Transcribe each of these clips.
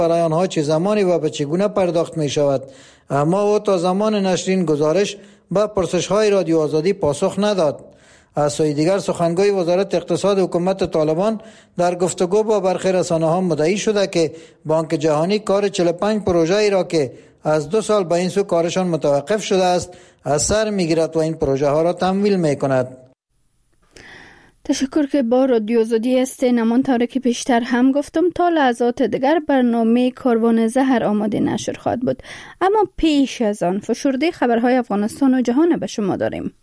برای آنها چه زمانی و به چگونه پرداخت می شود، اما او تا زمان نشر این گزارش به پرسش‌های رادیو آزادی پاسخ نداد. از سوی دیگر سخنگوی وزارت اقتصاد حکومت طالبان در گفتگو با برخی رسانه‌ها مدعی شده که بانک جهانی کار 45 پروژه‌ای را که از 2 سال به این سو کارشان متوقف شده است از سر می‌گیرد و این پروژه ها را تمویل می‌کند. تشکر که با رادیو آزادی است. همانطور که پیشتر هم گفتم تا لحظات دیگر برنامه کاروان زهر آماده نشر خواهد بود، اما پیش از آن فشرده خبرهای افغانستان و جهان به شما داریم.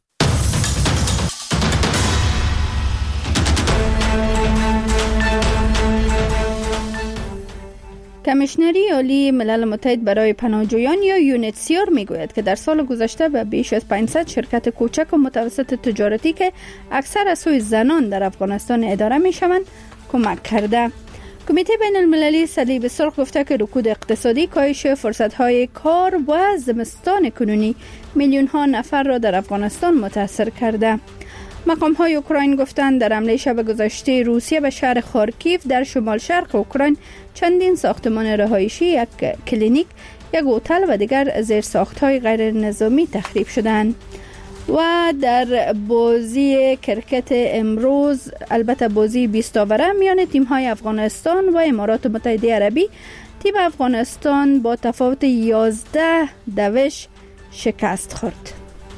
کمیشنری عالی ملل متحد برای پناهجویان یا یونیتسیار میگوید که در سال گذشته به بیش از 500 شرکت کوچک و متوسط تجارتی که اکثر از سوی زنان در افغانستان اداره میشوند کمک کرده. کمیته بین المللی صلیب سرخ گفته که رکود اقتصادی، کاهش فرصت‌های کار و زمستان کنونی میلیون ها نفر را در افغانستان متاثر کرده. مقام‌های اوکراین گفتند در حمله شب گذشته روسیه به شهر خارکیف در شمال شرق اوکراین چندین ساختمان رهایشی، یک کلینیک، یک هتل و دیگر زیرساخت‌های غیر نظامی تخریب شدند. و در بازی کرکت امروز، البته بازی 20 اوره میان تیم‌های افغانستان و امارات متحده عربی، تیم افغانستان با تفاوت 11 شکست خورد.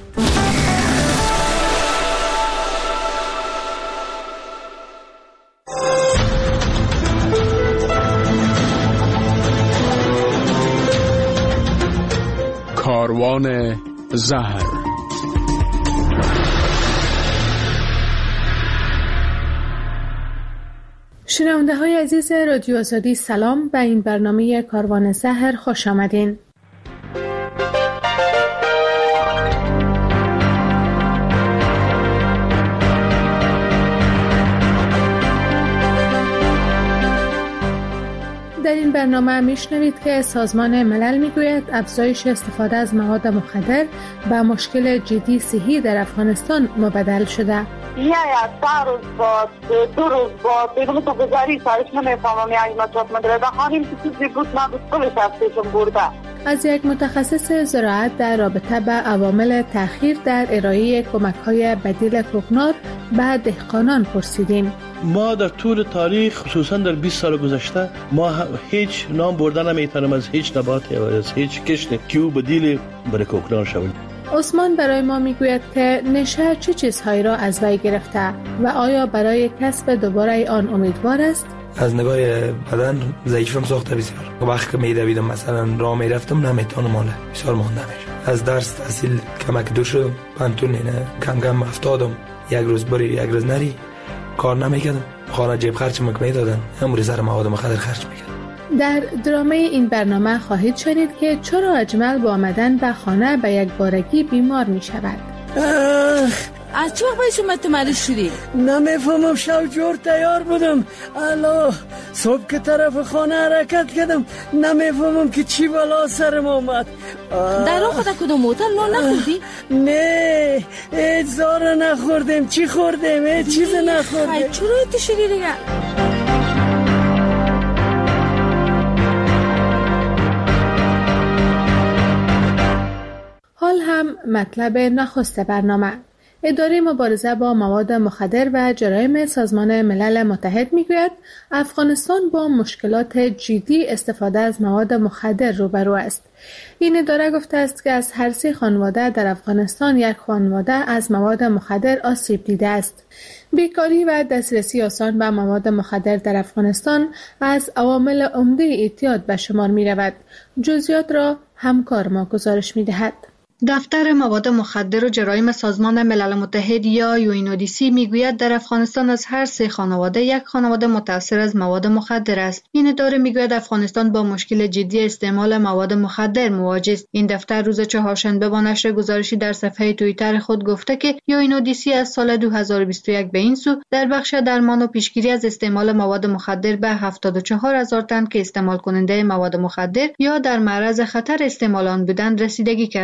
کاروان زهر. شنونده های عزیز رادیو آزادی، سلام. به این برنامه کاروان زهر خوش آمدین. در این برنامه میشنوید که سازمان ملل میگوید افزایش استفاده از مواد مخدر به مشکل جدی صحی در افغانستان مبدل شده. یا 3 روز بعد 2 روز بعد بدون تو گذاری سایش نمیفهمم یا مطلب مدرده خانیم که چیزی بود نبود کلش افزایشم برده. از یک متخصص زراعت در رابطه به عوامل تأخیر در ارائه کمک‌های بدیل کوکنار به دهقانان پرسیدیم. ما در طول تاریخ خصوصا در 20 سال گذشته ما هیچ نام بردن نمیتونم از هیچ نباتی و از هیچ کشتی که او بدیل برای کوکنار شود. عثمان برای ما میگوید که نشه چه چیزهایی را از وی گرفته و آیا برای کسب دوباره آن امیدوار است؟ از نگاه بدن ضعیفم ساخته بسیار. وقتی که میدویدم مثلا راه میرفتم نمیتونم ماله بسیار مانده میشه. از درس تحصیل کمک دو شدم، پانتون نه کم کم افتادم، یک روز بری یک روز نری، کار نمیکردم، خانه جیب خرج میدادن، امروز سر مواد مخدر خرج میکردم. در درامه این برنامه خواهید شنید که چرا اجمل با آمدن به خانه به یک بارگی بیمار می شود. از چه وقت شما مریض شدی؟ نمیفهمم، شب جور تیار بودم، الله صبح که طرف خانه حرکت کردم نمیفهمم که چی بلا سرم آمد. در راه خود کدوم هتل نان نخوردی؟ نه هیچ زار نخوردم. چی خوردم؟ هیچ چیز نخوردم. چرا ایتی شدی دیگه؟ حال هم مطلب نخست برنامه. اداره مبارزه با مواد مخدر و جرایم سازمان ملل متحد میگوید افغانستان با مشکلات جدی استفاده از مواد مخدر روبرو است. این اداره گفته است که از هر 3 خانواده در افغانستان یک خانواده از مواد مخدر آسیب دیده است. بیکاری و دسترسی آسان به مواد مخدر در افغانستان از عوامل عمده اعتیاد به شمار می رود. جزئیات را همکار ما گزارش می دهد. دفتر مواد مخدر و جرایم سازمان ملل متحد یا UNODC میگوید در افغانستان از هر 3 خانواده یک خانواده متاثر از مواد مخدر است. این اداره میگوید افغانستان با مشکل جدی استعمال مواد مخدر مواجه است. این دفتر روز چهارشنبه با نشر گزارشی در صفحه توییتر خود گفته که UNODC از سال 2021 به این سو در بخش درمان و پیشگیری از استعمال مواد مخدر به 74,000 تن که استعمال کننده مواد مخدر یا در معرض خطر استعمال آن بودند رسیدگی کرده است.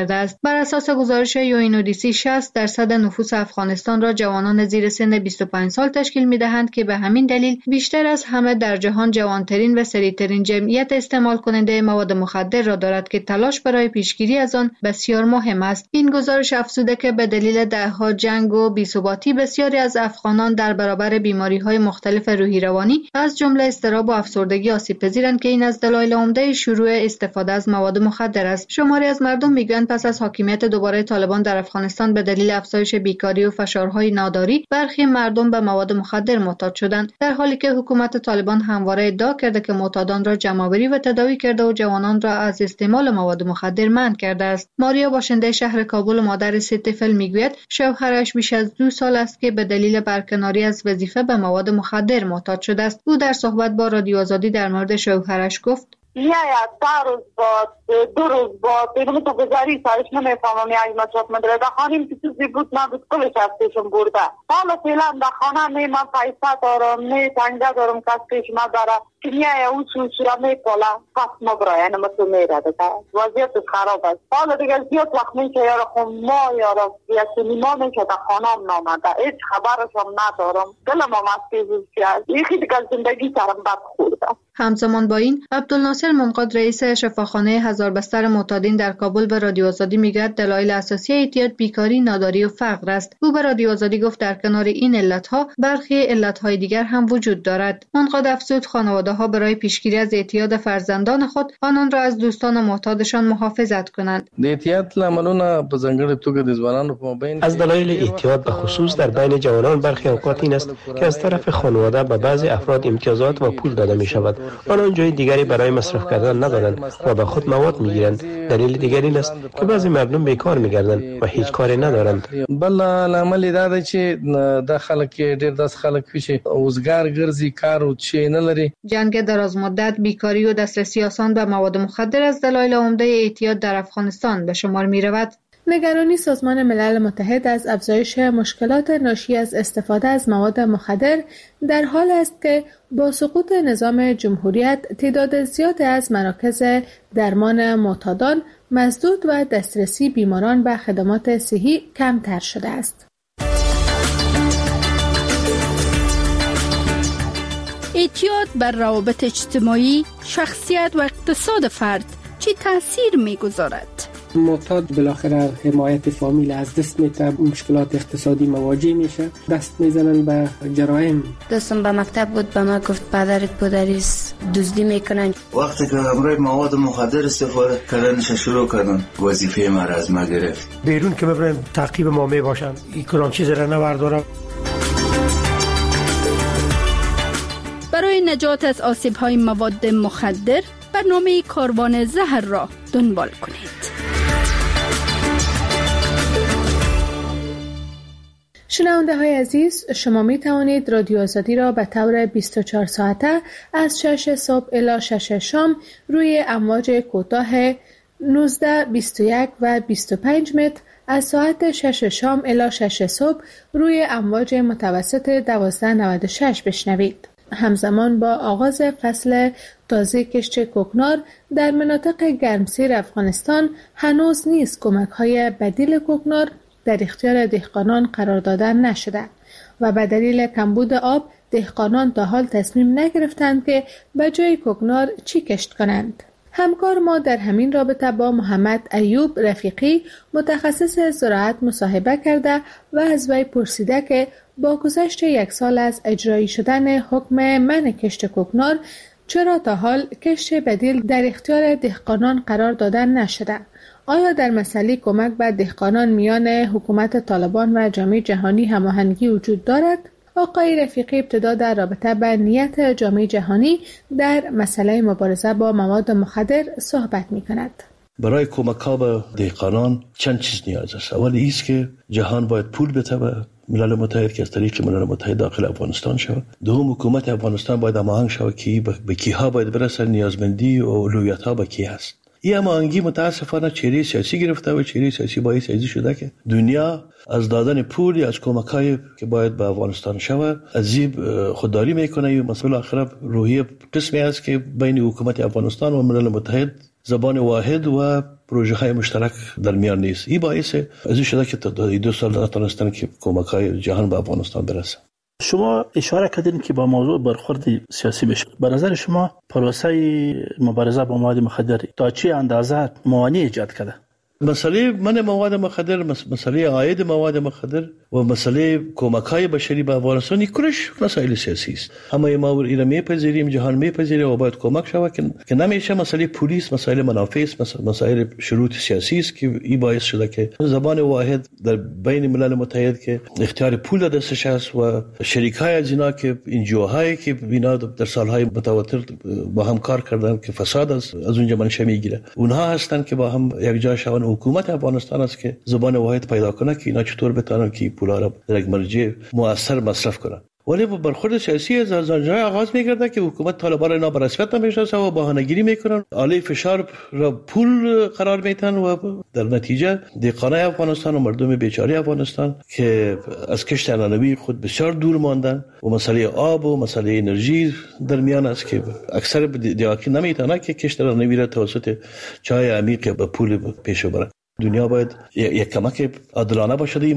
بر اساس گزارش UNODC 60% نفوس افغانستان را جوانان زیر سن 25 سال تشکیل می‌دهند که به همین دلیل بیشتر از همه در جهان جوانترین و سریعترین جمعیت استعمال کننده مواد مخدر را دارد که تلاش برای پیشگیری از آن بسیار مهم است. این گزارش افزوده که به دلیل دهها جنگ و بی‌ثباتی بسیاری از افغانان در برابر بیماری‌های مختلف روحی روانی از جمله اضطراب و افسردگی آسیب‌پذیرند که این از دلایل عمده شروع استفاده از مواد مخدر است. شماری از مردم میگویند پس از حاکمیت دوباره طالبان در افغانستان به دلیل افزایش بیکاری و فشارهای ناداری برخی مردم به مواد مخدر معتاد شدند، در حالی که حکومت طالبان همواره ادعا کرده که معتادان را جمع‌آوری و تداوی کرده و جوانان را از استعمال مواد مخدر منع کرده است. ماریا باشنده شهر کابل و مادر 3 طفل میگوید شوهرش بیش از 2 سال است که به دلیل برکناری از وظیفه به مواد مخدر معتاد شده است. او در صحبت با رادیو آزادی در مورد شوهرش گفت: یا 3 روز بعد 2 روز بعد اینو تو گذاری سایش نمیفهمم یعنی ما چات مدرسه خانم که چیزی بود نبود کلش هستشم برده. حالا فعلا در خانه من پیسه دارم نه تنگه دارم کسیش ما داره که نیای اون سوشورا میپالا پس مبرا یعنی ما تو میرده که وضعیت خراب است. حالا دیگه زیاد وقت میشه یارا خون ما یارا یکی ما میشه در خانه هم نامده هیچ خبرش هم ندارم دلم هم از پیزوز کرد یکی دیگه زندگی سرم بد خورده. همزمان با این عبدالناصر منقاد رئیس شفاخانه هزار بستر معتادین در کابل به رادیو آزادی میگوید دلایل اساسی اعتیاد بیکاری، ناداری و فقر است. او به رادیو آزادی گفت در کنار این علتها برخی علتهای دیگر هم وجود دارد. منقاد افزود خانواده‌ها برای پیشگیری از اعتیاد فرزندان خود آنان را از دوستان معتادشان محافظت کنند. اعتیاد لاملونه په ځانګړې توګه د ځوانانو په مابین از دلایل اعتیاد به خصوص در بین جوانان برخی اوقات این است که از طرف خانواده به بعضی افراد امتیازات و پول داده می شود. آنان جای دیگری برای مصرف کردن ندارند و به خود مواد میگیرند. دلیل دیگر این است که بعضی مردم بیکار میگردند و هیچ کاری ندارند. بل عمل دا دی چې د خلک ډیر داس خلک چې اوزګار ګرځي کار او چې نه لري. جنگ دراز مدت، بیکاری و دسترسی آسان به مواد مخدر از دلایل عمده اعتیاد در افغانستان به شمار میرود. نگرانی سازمان ملل متحد از افزایش مشکلات ناشی از استفاده از مواد مخدر در حال است که با سقوط نظام جمهوریت تعداد زیادی از مراکز درمان معتادان مسدود و دسترسی بیماران به خدمات صحی کمتر شده است. اعتیاد بر روابط اجتماعی، شخصیت و اقتصاد فرد چه تأثیر می‌گذارد؟ معتاد بالاخره حمایت فامیل از دست میده، مشکلات اقتصادی مواجه میشه، دست میزنن به جرایم. دوستم به مکتب بود به ما گفت پدرت پدریست دزدی میکنن. وقتی که امروز مواد مخدر استفاده کردنش شروع کردن وظیفه ما را از ما گرفت. بیرون که ببرن تعقیب ما میباشن این کلان چیز را نبردارم. برای نجات از آسیب‌های مواد مخدر برنامه کاروان زهر را دنبال کنید. شنونده های عزیز، شما می توانید رادیو آزادی را به طور 24 ساعته از 6 صبح الی 6 شام روی امواج کوتاه 19, 21 و 25 متر، از ساعت 6 شام الی 6 صبح روی امواج متوسط 1296 بشنوید. همزمان با آغاز فصل تازه کشت کوکنار در مناطق گرمسیر افغانستان هنوز نیز کمک‌های بدیل کوکنار در اختیار دهقانان قرار دادن نشده و به دلیل کمبود آب دهقانان تا حال تصمیم نگرفتند که به جای کوکنار چی کشت کنند. همکار ما در همین رابطه با محمد ایوب رفیقی متخصص زراعت مصاحبه کرده و از وی پرسیده که با گذشت 1 سال از اجرایی شدن حکم منع کشت کوکنار چرا تا حال کشت بدیل در اختیار دهقانان قرار دادن نشده؟ آیا در مسئله کمک به دهقانان میان حکومت طالبان و جامعه جهانی هماهنگی وجود دارد؟ آقای رفیقی ابتدا در رابطه با نیت جامعه جهانی در مسئله مبارزه با مواد مخدر صحبت می کند. برای کمک ها به دهقانان چند چیز نیاز است. اول ایست که جهان باید پول بده به ملل متحد که از طریق ملل متحد داخل افغانستان شود. دوم حکومت افغانستان باید هماهنگ شود که به کیها باید برسه، نیازمندی و اولویت ها به کی هست. این هماهنگی متاسفانه چهره سیاسی گرفته و چهره سیاسی باعث ازی شده که دنیا از دادن پول از کمک‌های که باید به افغانستان شود از خودداری میکنه. مثلا آخر روحیه قسمی است که بین حکومت افغانستان و ملل متحد زبان واحد و پروژه های مشترک در میان نیست. این باعث از شده که تا 2 سال نتونستن که کمک‌های جهان به افغانستان برسه. شما اشاره کردین که با موضوع برخورد سیاسی بشه. به نظر شما پروسه مبارزه با مواد مخدر تا چه اندازه موانع ایجاد کرده؟ مسئله من مواد مخدر، مسئله عاید مواد مخدر و مسئله کمک‌های بشری به افغانستان کلش مسائل سیاسی است. همه ما اینا میپذیریم، جهان میپذیره و باید کمک شود که نمیشه مسئله پلیس، مسائل منافع است، مسائل شروط سیاسی است که این باعث شده که زبان واحد در بین ملل متحد که اختیار پول دستش است و شریکای از اینا که انجیوهایی که اینا در سالهای متواتر با هم کار کردن که فساد از اونجا منشأ میگیره، اونها هستن که با هم یک جا شون. حکومت افغانستان است که زبان واحد پیدا کنه که اینا چطور بتونن که پولا را در یک مرجع مؤثر مصرف کنن. ولی برخورد سیاسی از آنجا آغاز می‌گرده که حکومت طالبان را به رسمیت نمی‌شناسه و بهانه‌گیری می‌کنن، علیه فشار را پول قرار میدن و در نتیجه دهقانای افغانستان و مردم بیچاره افغانستان که از کشت عنعنوی خود بسیار دور ماندن و مسئله آب و مسئله انرژی در میان است که اکثر دیاکی نمی‌تونن که کشت عنعنوی را توسط چای عمیق به پول پیش ببرن. دنیا باید یک کمک عادلانه باشه. این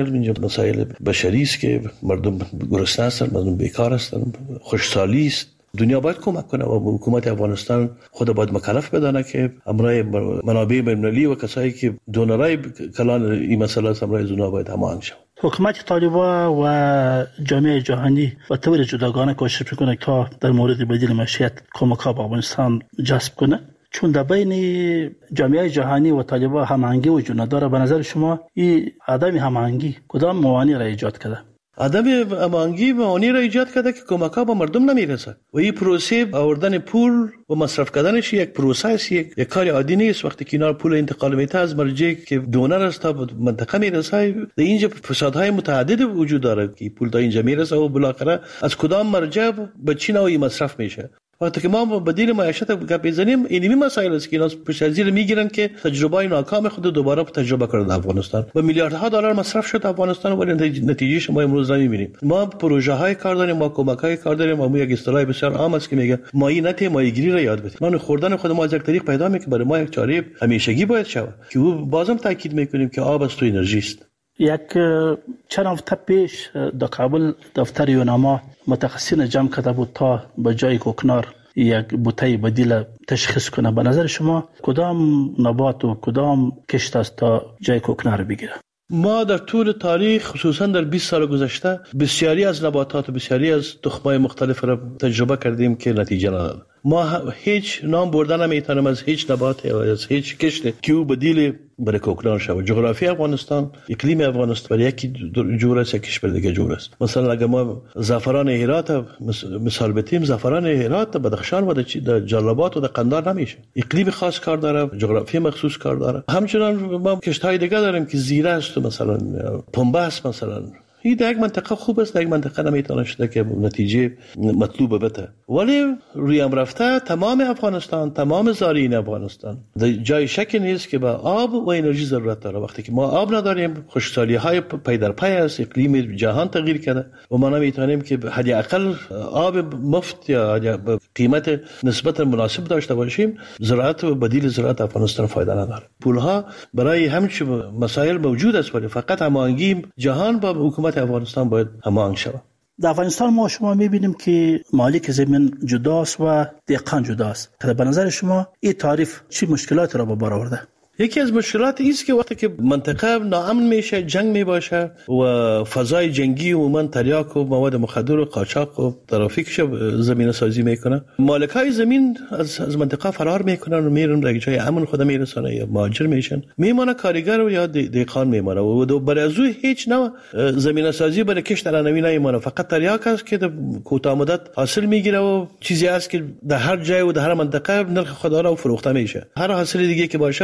مسائل بشری است که مردم گرسنه هستند، مردم بیکار هستند، خوشحالی است. دنیا باید کمک کنه و حکومت افغانستان خود باید مکلف بدانه که امرای منابع بین‌المللی و کسایی که دونرای کلان این مسئله است امرای زونا باید هماهنگ شود. حکومت طالبان و جامعه جهانی و طور جداگانه کوشش میکنه تا در مورد بدیل معیشت کمک‌ها به افغانستان جذب کنه، چون در بین جامعه جهانی و طالبان هماهنگی وجود نداره. به نظر شما این عدم هماهنگی کدام موانع را ایجاد کرده؟ عدم هماهنگی موانع را ایجاد کرده که کمک‌ها به مردم نمیرسه و این پروسه آوردن پول و مصرف کردنش یک پروسه است، یک کار عادی نیست. وقتی که اینا پول انتقال میته از مرجعی که دونر است تا منطقه میرسه، در اینجا فسادهای متعدد وجود داره که پول تا اینجا میرسه و بالاخره از کدام مرجع به چی نوعی مصرف میشه. وقتی که ما بدیل معیشت گپ بزنیم، اینمی مسائل است که اینا پشت از زیر میگیرن که تجربه ناکام خود دوباره تجربه کنند. افغانستان با میلیاردها دلار مصرف شد افغانستان ولی نتیجهش ما امروز نمیبینیم. ما پروژه های کار داریم، ما کمک های کار داریم. ما یک اصطلاح بسیار عام است که میگه ماهی نته ماهیگیری را یاد بگیرید. ما خوردن خود ما از یک طریق پیدا میکنه برای ما یک چاره همیشگی باید شود که بازم تاکید میکنیم که آب است و انرژی است. یک چند هفته پیش در کابل دفتر یوناما متخصصین جمع کرده بود تا به جای کوکنار یک بوته بدیل تشخیص کنه. به نظر شما کدام نبات و کدام کشت است تا جای کوکنار بگیره؟ ما در طول تاریخ خصوصا در 20 سال گذشته بسیاری از نباتات و بسیاری از تخم‌های مختلف را تجربه کردیم که نتیجه نداد. ما هیچ نام بردن نمیتونیم از هیچ نبات یا از هیچ کشت که او بدیل برای کوکنار شود. جغرافی افغانستان، اقلیم افغانستان برای یکی جور است، یکیش برای دیگه جور است. مثلا اگر ما زعفران هرات مثال بتیم، زعفران هرات بدخشان و در جلال‌آباد و در قندهار نمیشه. اقلیم خاص کار داره، جغرافی مخصوص کار داره. همچنان ما کشت‌های دیگه داریم که زیره است، مثلا پنبه است. مثلا این در یک منطقه خوب است، در یک منطقه نمیتونه شده که نتیجه مطلوب بده. ولی روی هم رفته تمام افغانستان، تمام زارعین افغانستان جای شک نیست که به آب و انرژی ضرورت داره. وقتی که ما آب نداریم، خشکسالی‌های پی در پی است، اقلیم جهان تغییر کرده و ما نمیتونیم که حداقل آب مفت یا به قیمت نسبتا مناسب داشته باشیم. زراعت و بدیل زراعت افغانستان فایده نداره. پولها برای همچین مسائل موجود است ولی فقط هماهنگی جهان با حکومت افغانستان باید هماهنگ شود. در افغانستان ما شما میبینیم که مالک زمین جداست و دهقان جداست. به نظر شما این تعریف چی مشکلات را به بار آورده؟ یکی از مشکلات است که وقتی که منطقه ناامن میشه، جنگ میباشه و فضای جنگی عموما تریاک و مواد مخدر و قاچاق و ترافیکش زمینه سازی میکنه، مالکای زمین از منطقه فرار میکنن و میرن در جای امن خود میرسن یا مهاجر میشن، میمونه کارگر و یا دهقان میمونه و برای از هیچ نوع زمینه سازی برای کشت عنعنوی نمیمونه. فقط تریاک است که در کوتاه مدت حاصل میگیره و چیزی است که در هر جای و در هر منطقه نرخ خود را فروخته میشه. هر حاصل دیگه که باشه باید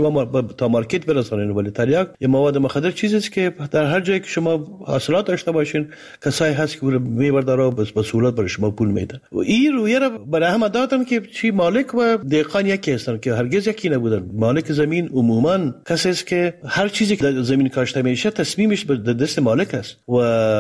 شما تا مارکت برسانید. ولی تریاک یه مواد مخدر چیزی است که در هر جایی که شما حاصلات داشته باشین کسایی هست که میبرداره به سهولت برای شما پول میده. و این رویه را برای هم دادن که چی مالک و دهقان یکی هستن که هرگز یکی نبودن. مالک زمین عموما کسی است که هر چیزی که زمین کاشته میشه تصمیمش به دست مالک است و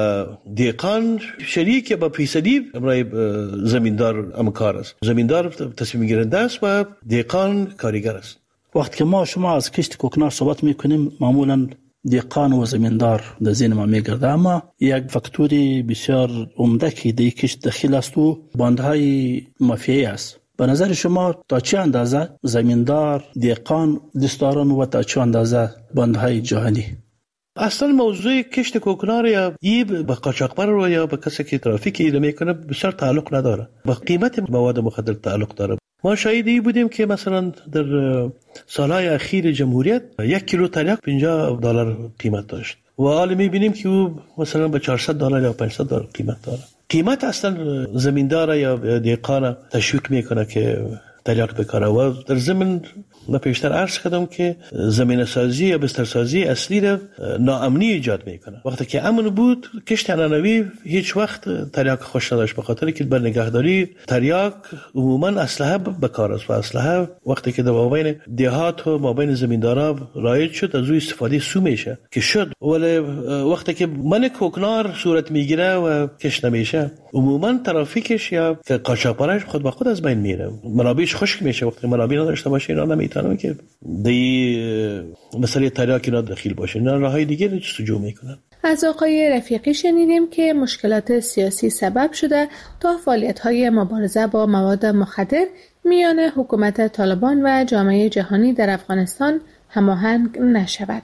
دهقان شریک با فیصدی برای زمیندار امکار است. زمیندار تصمیم گیرنده است و دهقان کارگر است. وقتی که شما از کشت کوکنار صحبت میکنیم معمولا دهقان و زمیندار در ذهن ما میگرده، اما یک فاکتوری بسیار عمده که در کشت داخل است و باندهای مافیایی است. به نظر شما تا چه اندازه زمیندار، دهقان دستداران و تا چه اندازه باندهای جهانی؟ اصلا موضوع کشت کوکنار یا به قاچاقبر یا به کسی که ترافیک ایده میکنه بسیار تعلق نداره، با قیمت مواد مخدر تعلق داره. ما شاهدی بودیم که مثلا در سالهای اخیر جمهوریت 1 کیلو تریاک $50 قیمت داشت و حالا میبینیم که او مثلا به $400 یا $500 قیمت داره. قیمت اصلا زمیندار یا دهقان تشویق میکنه که تریاک بکاره و در ضمن من پیشتر عرض کردم که زمین سازی یا بستر سازی اصلی را ناامنی ایجاد میکنه. وقتی که امن بود کشت عنعنوی هیچ وقت تریاک خوش نداشت، به خاطر که بر نگهداری تریاک عموما اسلحه بکار است و اسلحه وقتی که در مابین دهات و مابین زمیندارا رایج شد از او استفاده سو میشه که شد. ولی وقتی که من کوکنار صورت میگیره و کشت نمیشه عموما ترافیکش یا قاچاقبرش خود به خود از بین میره، منابعش خشک میشه. وقتی منابع نداشته باشه اینا نمیتونن که دی مسئله تریاک اینا داخل باشه، اینا راههای دیگه رو جستجو میکنن. از آقای رفیقی شنیدیم که مشکلات سیاسی سبب شده تا فعالیت‌های مبارزه با مواد مخدر میان حکومت طالبان و جامعه جهانی در افغانستان هماهنگ نشود.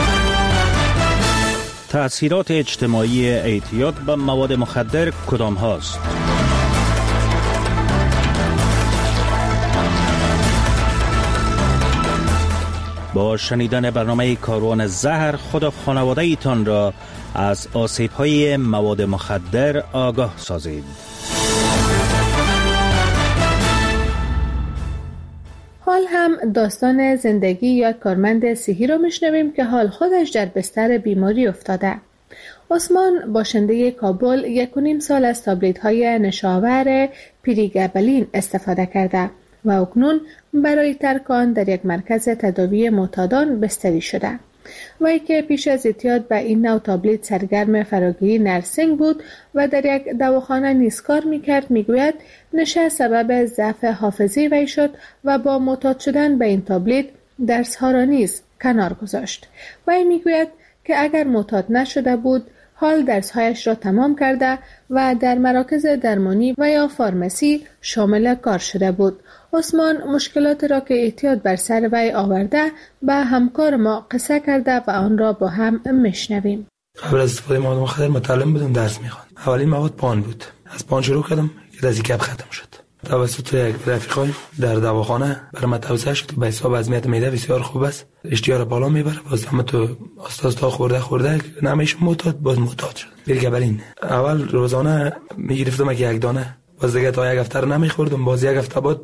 تأثیرات اجتماعی اعتیاد به مواد مخدر کدام هاست؟ با شنیدن برنامه کاروان زهر خود و خانواده ایتان را از آسیب‌های مواد مخدر آگاه سازید. حال هم داستان زندگی یک کارمند صحی را میشنویم که حال خودش در بستر بیماری افتاده. عثمان باشنده کابل 1.5 سال از تابلت‌های نشاور پریگابلین استفاده کرده و اکنون برای ترک آن در یک مرکز تداوی معتادان بستری شده. وی که پیش از اعتیاد به این نوع تابلت سرگرم فراگیری نرسینگ بود و در یک دواخانه نیز کار میکرد، میگوید نشه سبب ضعف حافظه وی شد و با معتاد شدن به این تابلت درس‌ها را نیز کنار گذاشت. وی میگوید که اگر معتاد نشده بود حال درس‌هایش را تمام کرده و در مراکز درمانی و یا فارمسی شامل کار شده بود. عثمان مشکلات را که اعتیاد بر سر وی آورده به همکار ما قصه کرده و آن را با هم میشنویم. قبل از استفاده مواد مخدر متعلم بودم، درس میخواندم. اولین مواد پان بود. از پان شروع کردم که از گپ ختم شد. توسط یک رفیقای در دواخانه برام توصیه شد که به حساب وضعیت معده بسیار خوب است، اشتها بالا میبره. باز هم تو تا خورده نمیشه معتاد، باز معتاد شد. پریگابلین اول روزانه میگرفتم یک دانه، باز دیگه تا یک هفته نمیخوردم. باز یک هفته بعد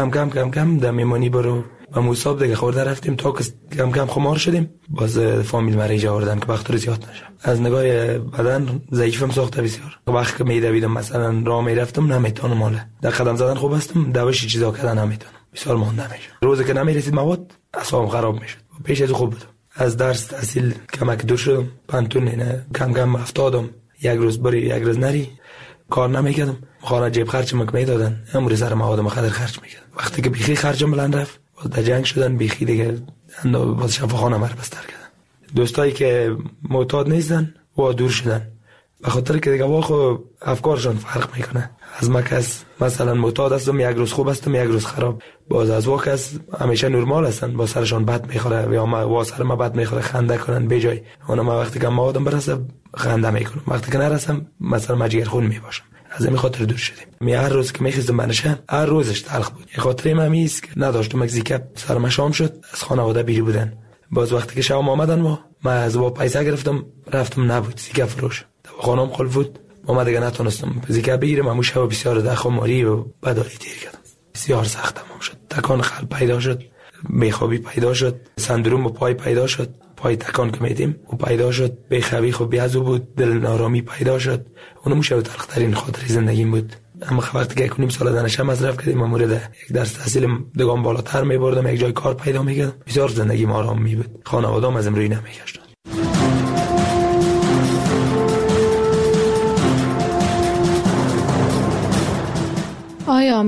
کم در میمانی برو و موساب دیگه خورده رفتیم تا که کم خمار شدیم. باز فامیل مریض آوردن که بختور زیاد نشه. از نگاه بدن ضعیفم ساخته بسیار. وقتی که میدویدم مثلا راه میرفتم نمیتونم، ماله در قدم زدن خوب هستم، دوش چیزا کردن نمیتونم، بسیار مونده میشه. روزی که نمیرسید مواد اعصابم خراب میشد. پیش از خوب بودم، از درس تحصیل کمک دور شدم، پنتون نه کم افتادم. یک روز بری یک روز نری کار نمیکردم، خانه جیب خرج میدادن، امروز سر مواد مخدر خرج میکردم. وقتی که بیخی خرجم بلند رفت باز در جنگ شدن، بیخی دیگه باز شفاخانه مر بستر کردن. دوستایی که معتاد نیستن و دور شدن، به خاطر که دیگه واخو افکارشون فرق میکنه. از مکس مثلا معتاد هستم، یک روز خوب هستم یک روز خراب. باز از واکس همیشه نرمال هستن، با سرشون بد میخوره یا ما سر ما بد میخوره خنده کنن بجای. اونم وقتی که موادم برسه خنده میکنم، وقتی که نرسم مثلا مجگر خون میباشم. از این خاطر دور شدیم. هر روز که میخواستم بنشم هر روزش تلخ بود. این خاطر من است که نداشتم مکزیکا سرم شام شد، از خانواده بیری بودن. باز وقتی که شام آمدن ما از با پیسه گرفتم رفتم، نبود زیکا فروش، خانم خل بود. ما دیگه نتونستم زیکا بگیرم. همون شب بسیار دخماری و بداری تیر کردم، بسیار سختم شد. تکان قلب پیدا شد، بیخوابی پیدا شد، سندروم پای پیدا شد، پای تکان که میدیم و پیدا شد، بیخوابی خب بیازو بود، دل نارامی پیدا شد. اونو میشه تلخترین خاطر زندگیم بود. اما وقتی که 1.5 سال دانشم مصرف کردیم، مورد یک درس تحصیل دگام بالاتر میبردم، یک جای کار پیدا میکردم، بسیار زندگیم آرام می بود. خانواده‌ام ازم روی نمیگشتن. آیا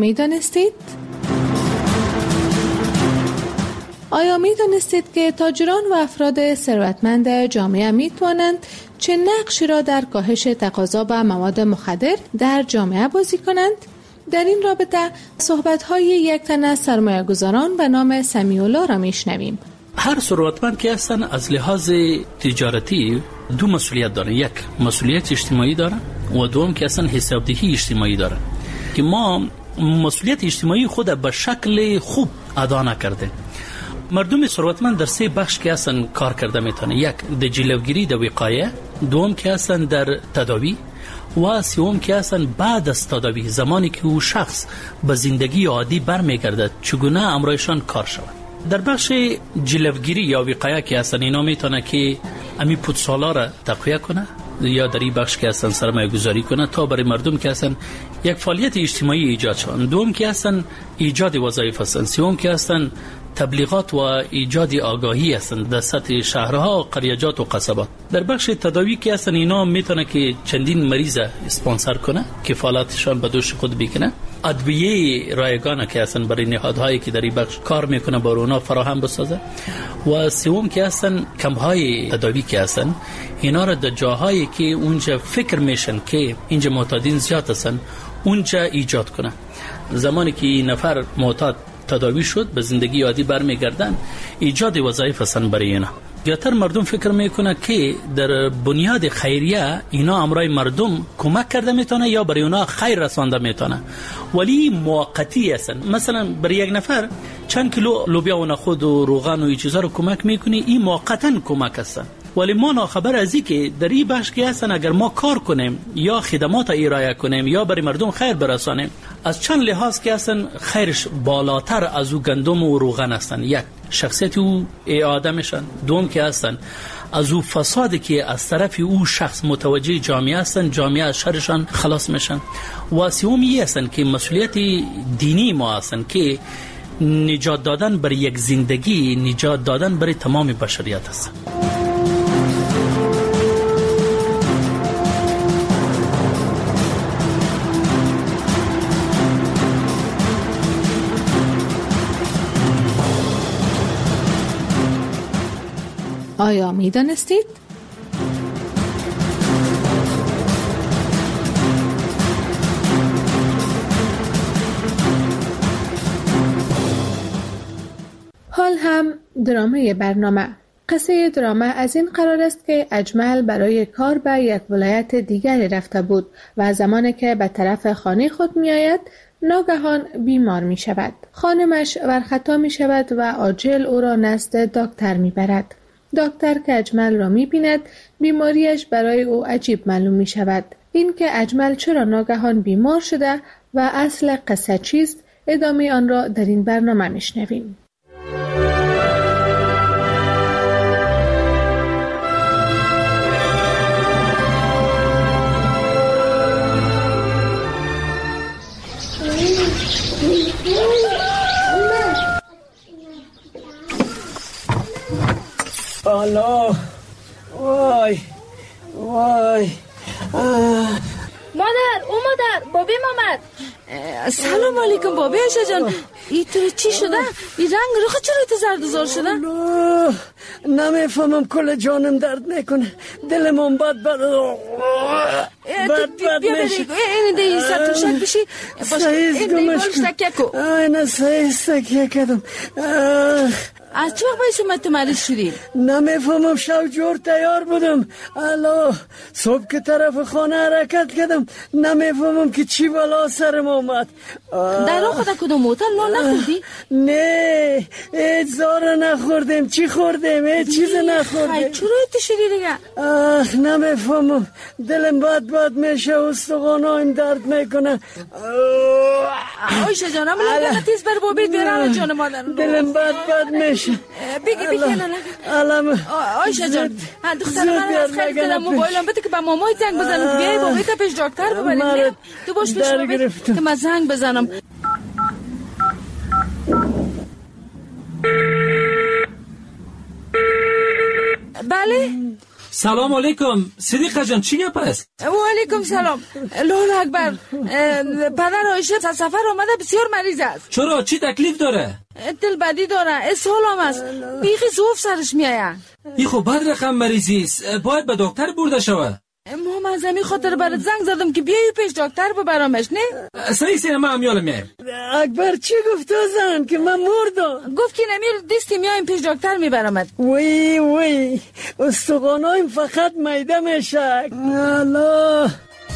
میدانستید که تاجران و افراد ثروتمند جامعه میتوانند چه نقشی را در کاهش تقاضا به مواد مخدر در جامعه بازی کنند؟ در این رابطه صحبت‌های یک تن از سرمایه‌گذاران به نام سمیع‌الله را میشنویم. هر ثروتمند که هستن از لحاظ تجارتی دو مسئولیت دارن، یک مسئولیت اجتماعی دارن و دوم که اصلا حسابدهی اجتماعی دارن که ما مسئولیت اجتماعی خود به شکل خوب ادا نکرده. مردم ثروتمند در 3 بخش که اصلا کار کرده میتونه، یک در جلوگیری در وقایه، دوم که اصلا در تداوی و سوم که اصلا بعد از تداوی، زمانی که او شخص به زندگی عادی برمیگردد چگونه امرایشان کار شود. در بخش جلوگیری یا وقایه که اصلا اینا میتونه که امی پودسالا را تقویه کنه یا در این بخش که اصلا سرمایه گذاری کنه تا برای مردم که اصلا یک فعالیت اجتماعی ایجاد شون، دوم که اصلا ایجاد وظایف هستند، سوم که اصلا تبلیغات و ایجاد آگاهی هستند در سطح شهرها، قریجات و قصبات. در بخش تداوی که اصلا اینا میتونه که چندین مریض اسپانسر کنه، کفالتشان به دوش خود بکنه، ادویه رایگان که اصلا برای نهادهایی که در این بخش کار میکنه بر اونا فراهم بسازه، و سوم که اصلا کمپ‌های تداوی که اصلا اینا را در جاهایی که اونجا فکر میشن که اینجا معتادین زیاد هستن اونجا ایجاد کنه. زمانی که نفر معتاد تداوی شد به زندگی عادی برمیگردن، ایجاد وظایف هستن برای اینا. زیاتر مردم فکر میکنه که در بنیاد خیریه اینا امرای مردم کمک کرده میتونه یا برای اونا خیر رسانده میتونه، ولی موقتی هستن. مثلا برای یک نفر چند کیلو لوبیا و نخود و روغن و این چیزا رو کمک میکنه، این موقتا کمک هستن. ولی ما ناخبر از این که در این بخش که هستن اگر ما کار کنیم یا خدمات ارائه کنیم یا برای مردم خیر برسانیم، از چند لحاظ که هستن خیرش بالاتر از او گندم و روغن هستن. یک شخصیت او اعاده میشن، دوم که هستن از او فسادی که از طرف او شخص متوجه جامعه هستن، جامعه از شرشان خلاص میشن. و سومی هستن که مسئولیت دینی ما هستن که نجات دادن برای یک زندگی، نجات دادن برای تمام بشریت هستن. آیا می دانستید؟ حال هم درامه برنامه. قصه درامه از این قرار است که اجمل برای کار به یک ولایت دیگری رفته بود و زمانی که به طرف خانه خود می آید ناگهان بیمار می شود. خانمش ورخطا می شود و عاجل او را نزد دکتر می برد. دکتر که اجمل را می بیند بیماریش برای او عجیب معلوم می شود. این که اجمل چرا ناگهان بیمار شده و اصل قصه چیست، ادامه آن را در این برنامه می شنویم. الله وای وای مادر بابیم آمد. سلام علیکم بابی عشا جان. ای تو چی شده؟ ای رنگ روخ چرا تو زردوزار شده؟ نمیفهمم، کل جانم درد میکنه، دلم بد میشه. این دی سر توشک بشی این دی بارش تکیه کو. نه سعیز تکیه کدم. از چه وقت باید شما مریض شدی؟ نمیفهمم، شب جور تیار بودم. الله صبح که طرف خانه حرکت کردم نمیفهمم که چی بلا سرم آمد. در راه خدا کدام موتر نان نخوردی؟ نه ایت زاره نخوردیم. چی خوردیم؟ چیز نخورده. چرا شدی دیگه؟ نمیفهمم، دلم باد میشه، استخوانایم درد میکنه. آیشه جانم لگه تیز بر بابید بیرم جان مادر. دلم باد میشه. بگی علم آیشه جان دختر من از خیلی کردم موبایلم بده که با مامای زنگ بزنم بیایی بابید تا پیش دکتر ببریم. تو باش پیش بابید که من زنگ بزنم. بله سلام علیکم صدیقه جان، چی گپ است؟ و علیکم سلام. الله اکبر. پدر عایشه از سفر آمده، بسیار مریض است. چرا؟ چی تکلیف داره؟ دل بدی داره، اسهال هم است، بیخی زوف سرش میآید. این خب بد رقم مریضی است، باید به دکتر برده شود. ما از همین خاطر برات زنگ زدم که بیایی پیش دکتر ببرمش. نه صحیح سینما هم یالم میایم. اکبر چی گفت زن که من مردم؟ گفت که نمیر دستی میایم پیش دکتر میبرمت. وی استخوانایم فقط میده میشه. الله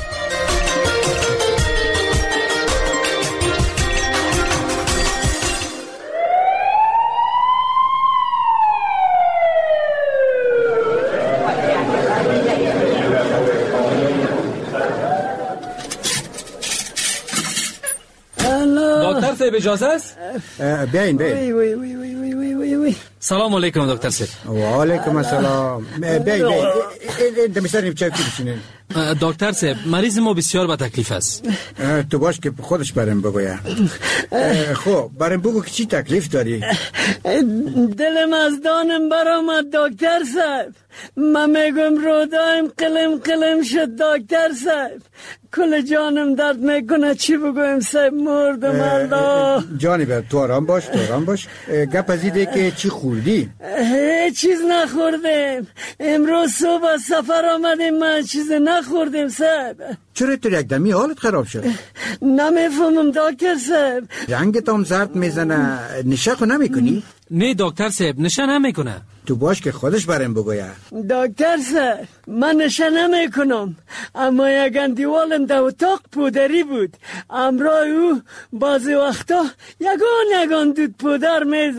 دکتر صاحب اجازه است؟ بیاین. وی سلام علیکم دکتر صاحب. و علیکم السلام. بیاین دمیستانیم چای بشینین. دکتر صاحب مریض ما بسیار با تکلیف است. تو باش که خودش برام بگویم. خب برام بگو که چی تکلیف داری؟ دلم از دانم برآمد دکتر صاحب. من میگم رودایم قلم شد دکتر صاحب. کل جانم درد میکنه، چی بگویم صاحب، مردم. الله جانی بر تو آرام باش. گپ از ایده که چی خوردی؟ هیچ چیز نخوردم. امروز صبح از سفر آمدیم، من چیز نخوردم صاحب. چرا تو یک دمی حالت خراب شد؟ نمیفهمم دکتر صاحب. رنگت هم زرد میزنه، نشه خو نمیکنی؟ نه دکتر صاحب نشه نمیکنه. تو باش که خودش برام بگویه. دکتر صاحب من نشه نمیکنم، اما یک اندیوالم در اتاق پودری بود. امرای او بعضی وقتا یگان دود پودر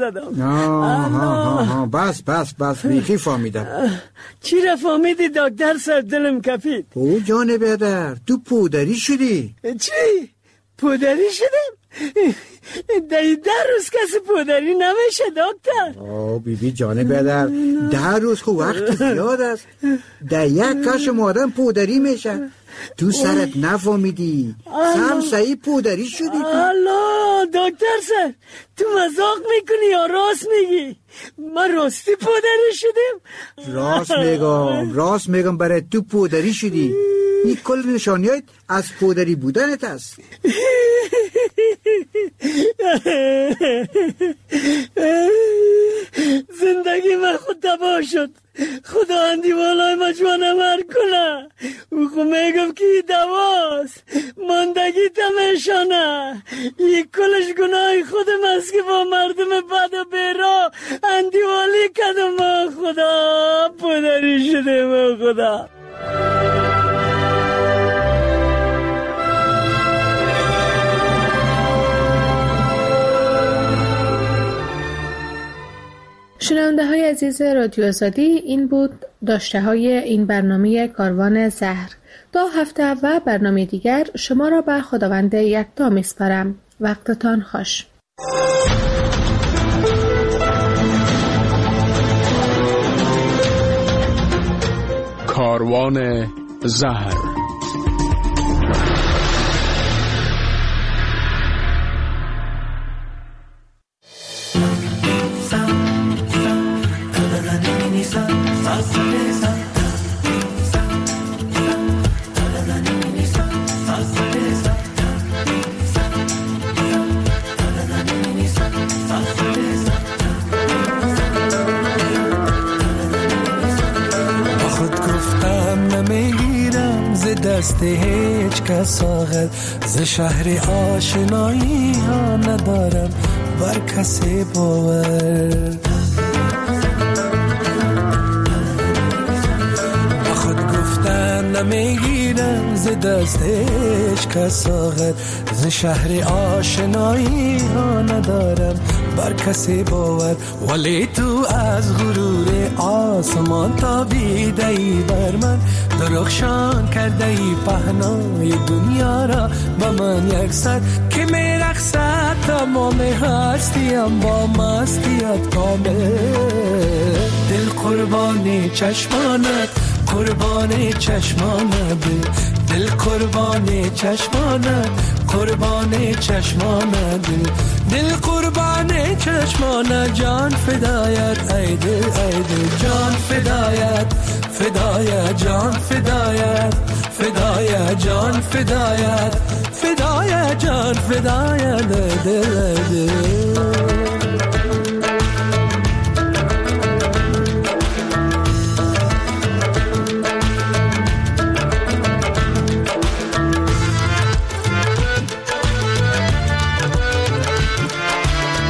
میزدم. بس بیخی فهمیدم. چی را فهمیدی دکتر صاحب؟ دلم کپید. او جان بیادر تو پودری شدی؟ چی؟ پودری شدم؟ ده روز کسی پودری نمیشه دکتر. بیبی جان بیادر 10 روز خو وقت زیاد است. ده یک کشم آدم پودری میشه. تو سرت نفهمیدی، صحیح پودری شدی تو. الله دکتر صاحب تو مزاق میکنی یا راست میگی؟ من راستی پودری شدم؟ راست میگم برای تو پودری شدی. این کل نشانیات از پودری بودنت است. زندگی من خود تباه شد. خدا اندیوالای ما جوانمر کنه. او خود میگم که دواست، ماندگی تمیشانه. یک کلش گناه خودم است که با مردم بد و بیرا اندیوالی کدم. خدا پدری شده. خدا شنونده های عزیز رادیو آزادی، این بود داشته های این برنامه کاروان زهر. تا هفته و برنامه دیگر شما را به خداوند یکتا میسپارم. وقتتان خوش. کاروان زهر. دست هیچ کس آخر ز شهر آشنایی ها ندارم بر کسی باور. با خود گفتن نمیگیرم ز دست هیچ کس آخر ز شهر آشنایی ها ندارم بر کسی باور، ولی تو از غرور آسمان تابیده ای بر من، درخشان کرده ای پهنای دنیا را با من یکسر، که میرقصد تمام هستیم با مستیت کامل. دل قربان چشمانت، قربان چشمانت، دل قربان چشمانت، قربان چشمانت، دل قربان چشمانت، جان فدایت ای دل ای دل، جان فدایت فدایت، جان فدایت فدایت، جان فدایت فدایت، جان فدایت دل دل.